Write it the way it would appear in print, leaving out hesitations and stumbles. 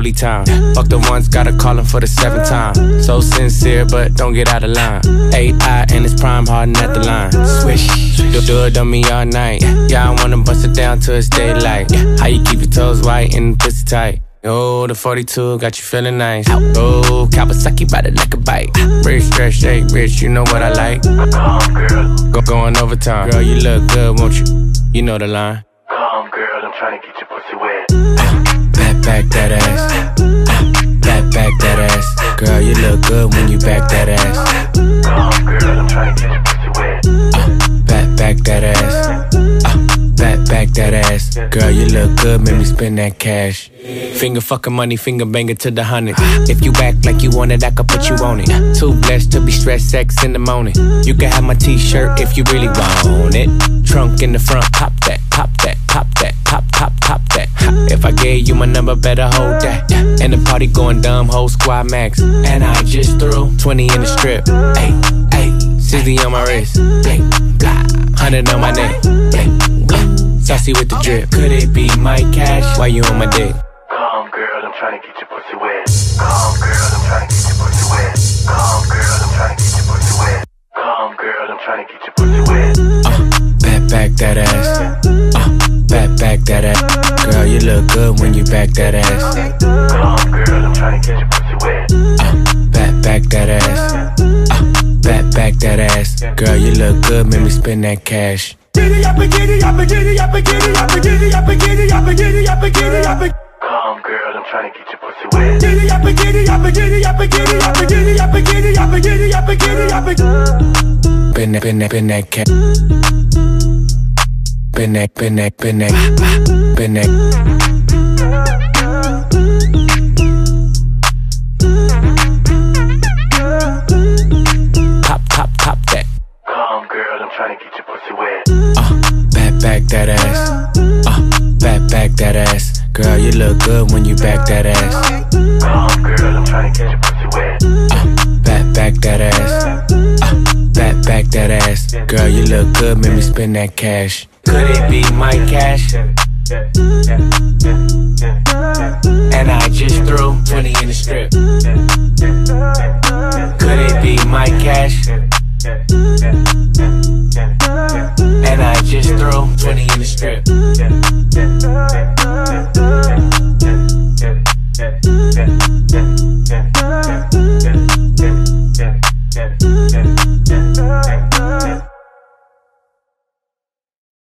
holy time. Fuck the ones, gotta call him for the 7th time. So sincere, but don't get out of line. AI and it's prime hardin' at the line. Swish, do it on me all night. Yeah, I wanna bust it down till it's daylight. How you keep your toes white and the pussy tight? Oh, the 42 got you feeling nice. Oh, Kawasaki bout it like a bike. Rich, stretch, shake, rich, you know what I like. Come, girl. Going overtime. Girl, you look good, won't you? You know the line. Come, girl, I'm trying to get your pussy wet. Back that ass. Back that ass. Girl, you look good when you back that ass. Come, girl, I'm trying to get your pussy wet. Back that ass. Back that ass. Girl, you look good, make me spend that cash. Finger fucking money, finger banger to the hundreds. If you act like you want it, I could put you on it. Too blessed to be stressed, sex in the morning. You can have my t-shirt if you really want it. Trunk in the front, pop that, pop that, pop that, pop that. If I gave you my number, better hold that. And the party going dumb, whole squad max. And I just threw 20 in the strip. Ayy, ayy, 60 on my wrist. Blah, blah, 100 on my neck. Blah, blah. Saucy with the drip. Could it be my cash? Why you on my dick? Come, girl, I'm trying to get your pussy wet. Come, girl, I'm trying to get your pussy wet. Come, girl, I'm trying to get your pussy wet. Come, girl, I'm trying to get your pussy wet. Back that ass. Back that ass. Girl, you look good when you back that ass. Come, girl, I'm trying to get your pussy wet. Back that ass. Back that ass. Girl, you look good, make me spend that cash. Giddy up, giddy up, giddy up, giddy up, giddy up, giddy up, giddy up, giddy up. Come, girl, I'm trying to get your pussy wet. Giddy up, giddy up, giddy up, giddy up, giddy up, giddy up, giddy up, giddy up. Been that cat. Been that. Pop that. Come, girl, I'm trying to get your pussy wet. Back that ass. Back that ass. Girl, you look good when you back that ass. Come, girl, I'm trying to get your pussy wet. Back that ass. Back that ass. Girl, you look good, make me spend that cash. Could it be my cash? And I just threw 20 in the strip. Could it be my cash? And I just threw 20 in the strip.